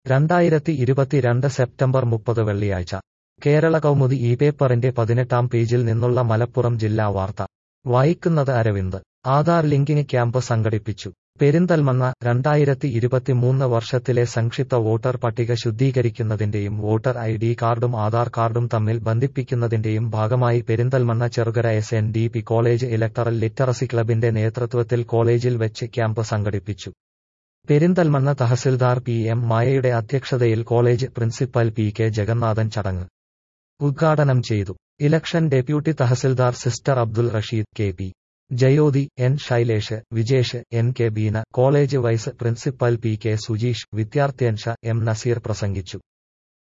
2022 September 30 വെള്ളിയാഴ്ച കേരള കൗമുദി ഈ പേപ്പറിന്റെ 18-ാം പേജിൽ നിന്നുള്ള മലപ്പുറം ജില്ലാ വാർത്ത വായിക്കുന്നത് അരവിന്ദ്. ആധാർ ലിങ്കിങ് ക്യാമ്പ് സംഘടിപ്പിച്ചു. പെരിന്തൽമണ്ണ 2023 വർഷത്തിലെ സംക്ഷിപ്ത വോട്ടർ പട്ടിക ശുദ്ധീകരിക്കുന്നതിന്റെയും വോട്ടർ ഐ.ഡി. കാർഡും ആധാർ കാർഡും തമ്മിൽ ബന്ധിപ്പിക്കുന്നതിന്റെയും ഭാഗമായി Perinthalmanna Cherukara SNDP college electoral literacy ക്ലബിന്റെ നേതൃത്വത്തിൽ കോളേജിൽ വെച്ച് ക്യാമ്പ് സംഘടിപ്പിച്ചു. പെരിന്തൽമണ്ണ തഹസിൽദാർ പി.എം. മായയുടെ അധ്യക്ഷതയിൽ കോളേജ് പ്രിൻസിപ്പൽ പി.കെ. ജഗന്നാഥൻ ചടങ്ങ് ഉദ്ഘാടനം ചെയ്തു. Election deputy tahsildar sister Abdul Rasheed, K P. Jyothi, N. Shailesh, Vijesh, N K. Beena, college vice principal P K. Sujeesh, വിദ്യാർത്ഥി അൻഷ, എം. നസീർ പ്രസംഗിച്ചു.